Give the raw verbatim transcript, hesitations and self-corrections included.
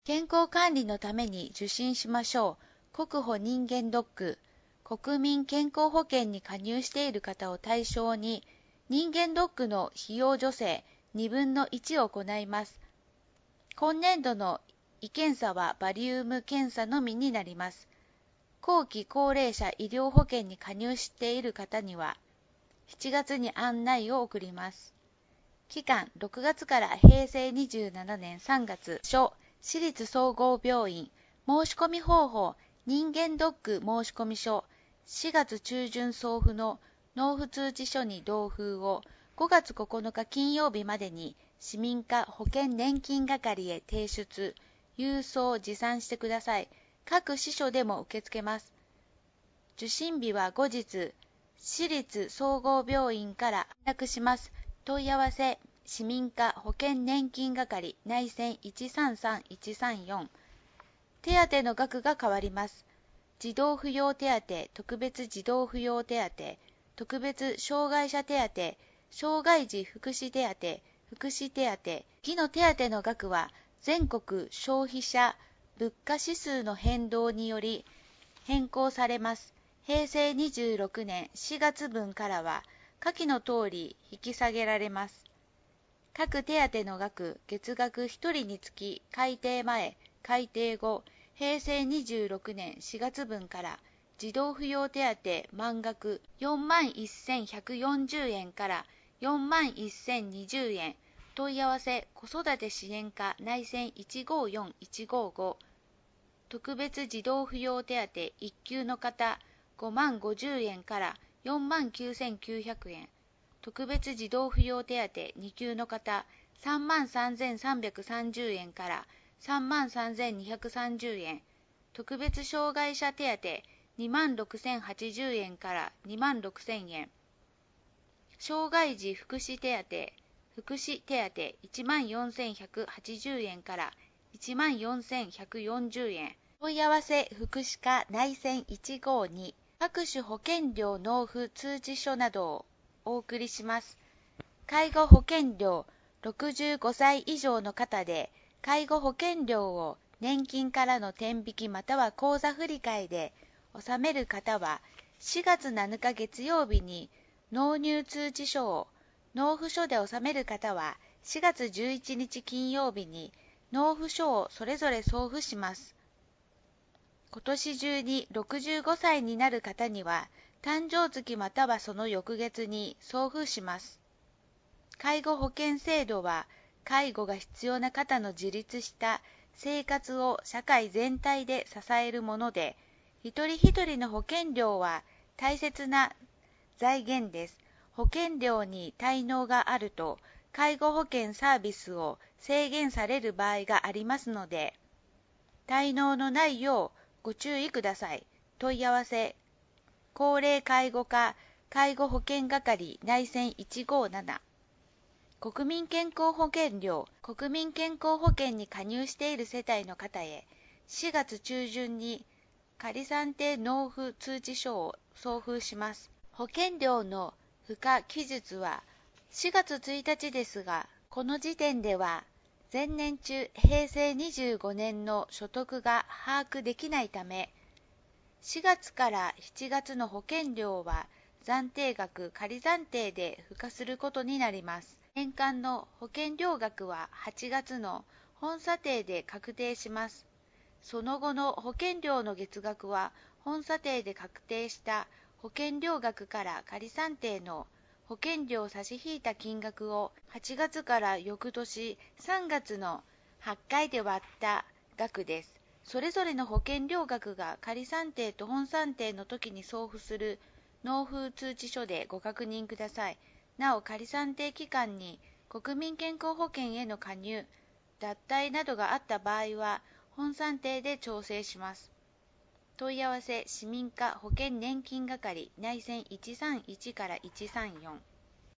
健康管理のために受診しましょう。国保人間ドック。国民健康保険に加入している方を対象に、人間ドックの費用助成にぶんのいちを行います。今年度の胃検査はバリウム検査のみになります。後期高齢者医療保険に加入している方には、しちがつに案内を送ります。期間ろくがつからへいせいにじゅうななねんさんがつ、所私立総合病院、申し込み方法、人間ドック申込書、しがつ中旬送付の納付通知書に同封をごがつここのか金曜日までに市民課保険年金係へ提出、郵送持参してください。各支所でも受け付けます。受診日は後日、私立総合病院から連絡します。問い合わせ、市民課保険年金係内線いちさんさんいちさんよん。手当の額が変わります。児童扶養手当、特別児童扶養手当、特別障害者手当、障害児福祉手当、福祉手当、次の手当の額は全国消費者物価指数の変動により変更されます。へいせいにじゅうろくねんしがつぶんからは下記の通り引き下げられます。各手当の額、月額ひとりにつき改定前、改定後、へいせいにじゅうろくねんしがつぶんから児童扶養手当満額よんまんせんひゃくよんじゅうえんからよんまんせんにじゅうえん、問い合わせ子育て支援課内線いちごよんいちごご、特別児童扶養手当いっきゅうの方ごまんごじゅうえんからよんまんきゅうせんきゅうひゃくえん、特別児童扶養手当にきゅうの方さんまんさんぜんさんびゃくさんじゅうえんからさんまんさんぜんにひゃくさんじゅうえん、特別障害者手当にまんろくせんはちじゅうえんからにまんろくせんえん、障害児福祉手当、福祉手当いちまんよんせんひゃくはちじゅうえんからいちまんよんせんひゃくよんじゅうえん、問い合わせ福祉課内線いちごに、各種保険料納付通知書などをお送りします。介護保険料ろくじゅうごさい以上の方で、介護保険料を年金からの天引きまたは口座振替で納める方は、しがつなのか月曜日に納入通知書を、納付書で納める方はしがつじゅういちにち金曜日に納付書をそれぞれ送付します。今年中にろくじゅうごさいになる方には、誕生月またはその翌月に送付します。介護保険制度は、介護が必要な方の自立した生活を社会全体で支えるもので、一人一人の保険料は大切な財源です。保険料に滞納があると、介護保険サービスを制限される場合がありますので、滞納のないようご注意ください。問い合わせ、高齢介護課介護保険係内線いちごなな。国民健康保険料、国民健康保険に加入している世帯の方へ、しがつ中旬に仮算定納付通知書を送付します。保険料の付加記述はしがつついたちですが、この時点では前年中へいせいにじゅうごねんの所得が把握できないため、しがつからしちがつの保険料は暫定額仮暫定で付加することになります。年間の保険料額ははちがつの本査定で確定します。その後の保険料の月額は本査定で確定した保険料額から仮算定の保険料を差し引いた金額をはちがつから翌年さんがつのはちかいで割った額です。それぞれの保険料額が仮算定と本算定の時に送付する納付通知書でご確認ください。なお、仮算定期間に国民健康保険への加入、脱退などがあった場合は、本算定で調整します。問い合わせ市民課保険年金係内線いちさんいちからいちさんよん。